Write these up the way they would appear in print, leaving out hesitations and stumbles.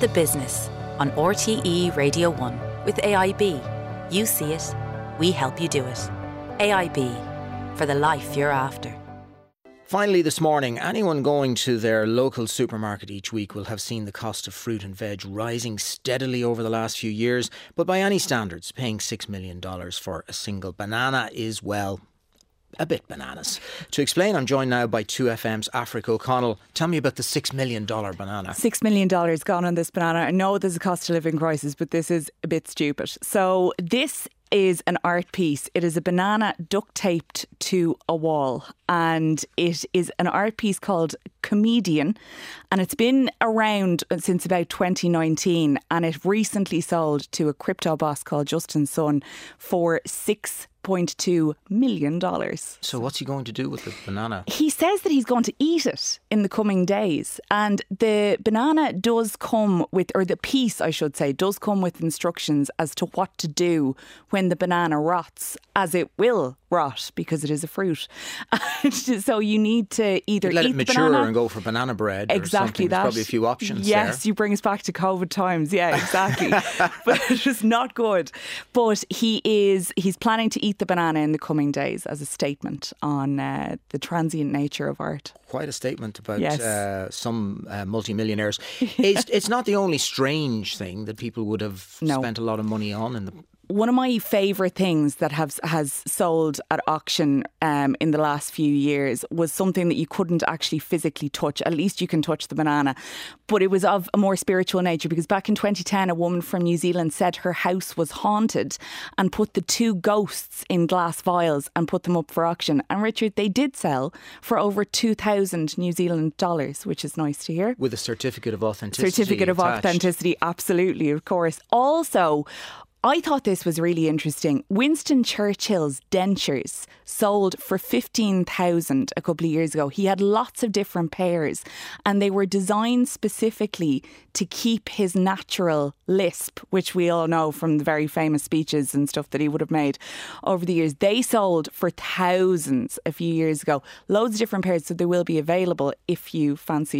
The Business on RTE Radio 1 with AIB. You see it, we help you do it. AIB, for the life you're after. Finally this morning, anyone going to their local supermarket each week will have seen the cost of fruit and veg rising steadily over the last few years. But by any standards, paying $6 million for a single banana is, well, a bit bananas. To explain, I'm joined now by 2FM's Africa O'Connell. Tell me about the $6 million banana. $6 million gone on this banana. I know there's a cost of living crisis, but this is a bit stupid. So this is an art piece. It is a banana duct taped to a wall, and it is an art piece called Comedian, and it's been around since about 2019, and it recently sold to a crypto boss called Justin Sun for $6.2 million. So what's he going to do with the banana? He says that he's going to eat it in the coming days. And the banana does come with, or the piece I should say, does come with instructions as to what to do when the banana rots, as it will rot because it is a fruit. So you need to either let eat it mature the banana and go for banana bread or exactly something. that. There's probably a few options Yes, there. you bring us back to COVID times. Yeah, exactly. But it is not good. But he's planning to eat the banana in the coming days as a statement on the transient nature of art. Quite a statement about Yes. some multimillionaires. It's not the only strange thing that people would have spent a lot of money on in the... One of my favourite things that has sold at auction in the last few years was something that you couldn't actually physically touch. At least you can touch the banana. But it was of a more spiritual nature, because back in 2010, a woman from New Zealand said her house was haunted and put the two ghosts in glass vials and put them up for auction. And Richard, they did sell for over 2,000 New Zealand dollars, which is nice to hear. With a certificate of authenticity. Certificate of attached. authenticity, absolutely, of course. Also, I thought this was really interesting. Winston Churchill's dentures sold for $15,000 a couple of years ago. He had lots of different pairs, and they were designed specifically to keep his natural lisp, which we all know from the very famous speeches and stuff that he would have made over the years. They sold for thousands a few years ago. Loads of different pairs, so they will be available if you fancy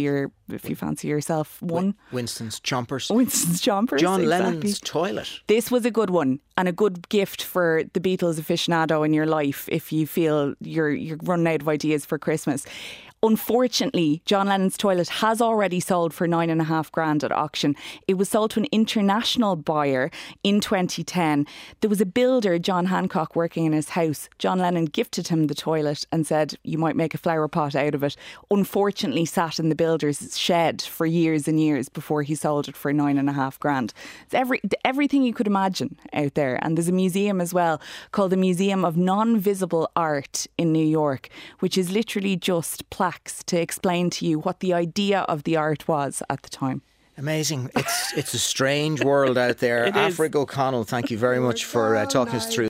yourself one. Winston's Chompers. Winston's Chompers. John exactly. Lennon's toilet. This was a good one, and a good gift for the Beatles aficionado in your life if you feel you're running out of ideas for Christmas. Unfortunately, John Lennon's toilet has already sold for $9,500 at auction. It was sold to an international buyer in 2010. There was a builder, John Hancock, working in his house. John Lennon gifted him the toilet and said, you might make a flower pot out of it. Unfortunately, sat in the builder's shed for years and years before he sold it for $9,500. It's everything you could imagine out there. And there's a museum as well called the Museum of Non-Visible Art in New York, which is literally just plaques to explain to you what the idea of the art was at the time. Amazing. It's a strange world out there. Africa O'Connell, thank you very much for talking us through